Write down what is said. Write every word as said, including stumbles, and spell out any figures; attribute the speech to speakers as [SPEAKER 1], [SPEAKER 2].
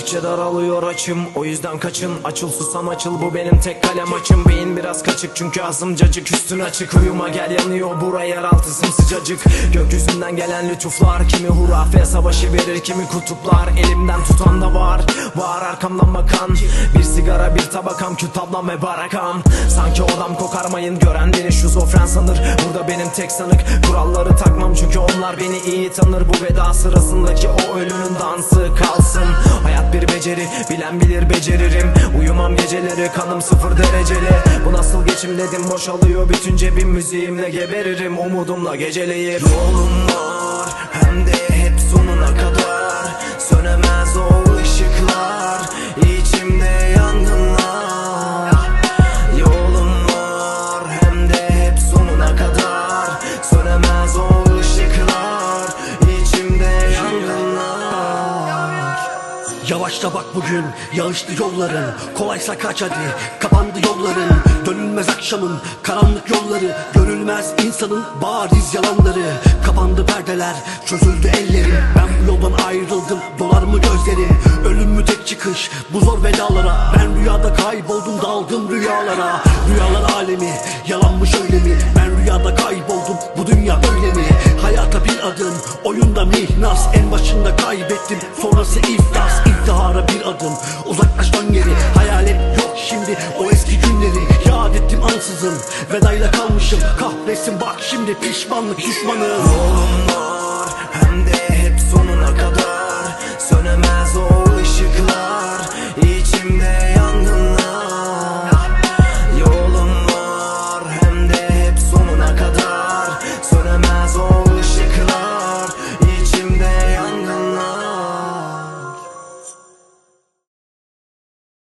[SPEAKER 1] Gittikçe daralıyor açım, o yüzden kaçın. Açıl susam açıl, bu benim tek kalem açım. Beyin biraz kaçık çünkü ağzım cacık, üstün açık. Uyuma gel, yanıyor buraya, yeraltı sımsıcacık. Gökyüzünden gelen lütuflar, kimi hurafe savaşı verir, kimi kutuplar. Elimden tutan da var, var arkamdan bakan. Bir sigara, bir tabakam, küt ablam ve barakam. Sanki odam kokarmayın, gören beni şizofren sanır. Burada benim tek sanık, kuralları takmam çünkü onlar beni iyi tanır. Bu veda sırasındaki o ölünün dansı kalsın. Hayat bir beceri, bilen bilir beceririm. Uyumam geceleri, kanım sıfır dereceli. Bu nasıl geçim dedim, boşalıyor bütün cebim. Müziğimle geberirim, umudumla geceleyip. Yolum var, hem de hep sonuna kadar. Sönemez o ışıklar, içimde yangınlar. Yolum var, hem de hep sonuna kadar. Sönemez o ışıklar, içimde yangınlar.
[SPEAKER 2] Yavaşla bak bugün, yağışlı yolların. Kolaysa kaç hadi, kapandı yolların. Dönülmez akşamın karanlık yolları. Görülmez insanın bariz yalanları. Kapandı perdeler, çözüldü ellerim. Ben bu yoldan ayrıldım, dolar mı gözlerim? Ölüm mü tek çıkış bu zor vedalara? Ben rüyada kayboldum, daldım rüyalara. Rüyalar alemi, yalan mı şöyle mi? Ben rüyada kayboldum, bu dünya böyle mi? Hayata bir adım, oyunda mihnas. En başında kaybettim, sonrası iflas. İftihara bir adım, uzaklaş dön geri. Hayalet yok şimdi, o eski günleri yad ettim ansızın. Vedayla kalmışım, kahretsin bak şimdi pişmanlık düşmanı.
[SPEAKER 1] Yolum